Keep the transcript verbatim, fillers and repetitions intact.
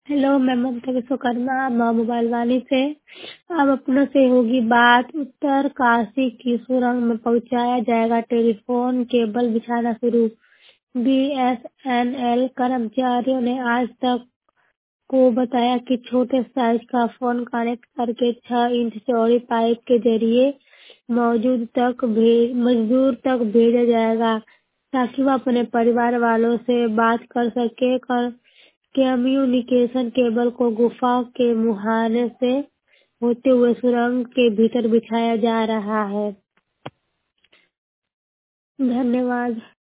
Hello, मैं ममता विश्वकर्मा माँ mobile वाली से। अब अपनों से होगी बात। उत्तरकाशी की सुरंग में पहुंचाया जाएगा टेलीफोन केबल बिछाना शुरू। बीएसएनएल कर्मचारियों ने आज तक को बताया कि छोटे साइज का फोन कनेक्ट करके छह इंच चौड़ी पाइप के जरिए मौजूद तक भे, मजदूर तक भेजा जाएगा ताकि वह अपने परिवार वालों से बात कर सके। कर कम्युनिकेशन केबल को गुफा के मुहाने से होते हुए सुरंग के भीतर बिछाया जा रहा है। धन्यवाद।